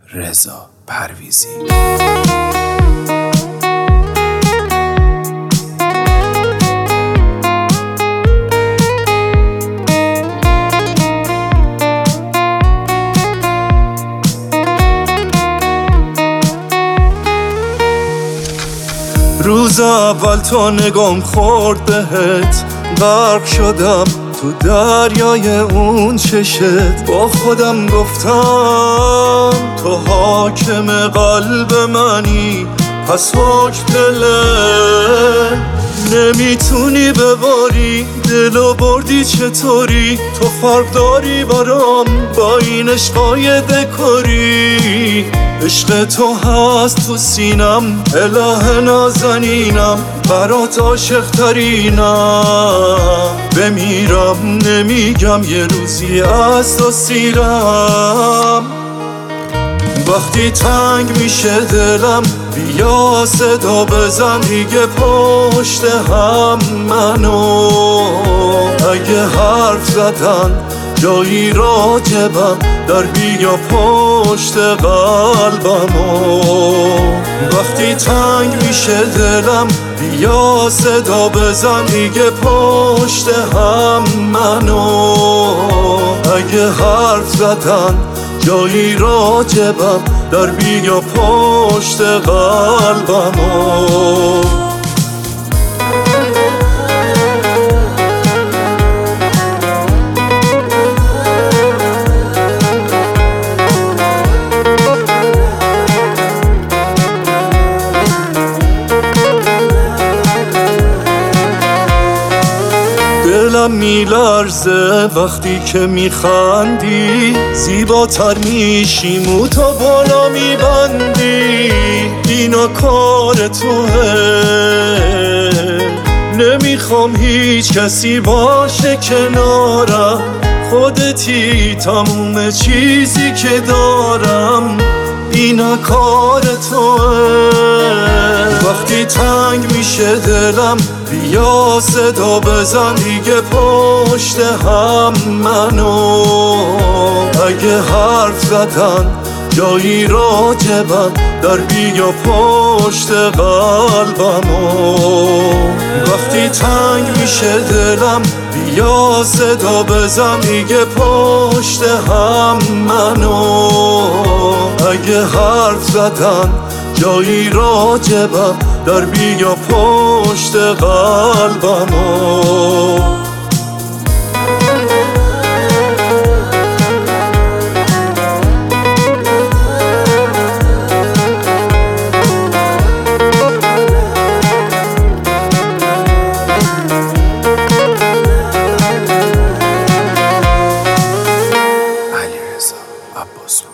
رضا پرویزی. روز اول تا نگام خورد بهت غرق شدم تو دریای اون چشت. با خودم گفتم تو حاکم قلب منی، پس حکم دله نمیتونی بباری. دلو بردی چطوری؟ تو فرق داری برام با این عشقای دکوری. عشق تو هست تو سینم، اله نازنینم، برات عاشق ترینم. بمیرم نمیگم یه روزی از تو سیرم. وقتی تنگ میشه دلم بیا صدا بزن دیگه پشت هم منو. اگه حرف زدن جایی راجبم در بیا پشت قلبمو. وقتی تنگ میشه دلم بیا صدا بزن دیگه پشت هم منو. اگه حرف زدن جایی راجبم در بیا پشت قلبمو. دلم میلرزه وقتی که میخندی، زیباتر میشی موتو بالا میبندی. اینا کار توه، نمیخوام هیچ کسی باشه کنارم. خودتی تموم چیزی که دارم، اینا کار توه. وقتی تنگ میشه دلم بیا صدا بزن دیگه پشت هم منو. اگه حرف زدن جایی راجبم در بیا پشت قلبمو. وقتی تنگ میشه دلم بیا صدا بزن دیگه پشت هم منو. اگه حرف زدن جایی راجبم در بیا پشت قلبمو. علیرضا عباس.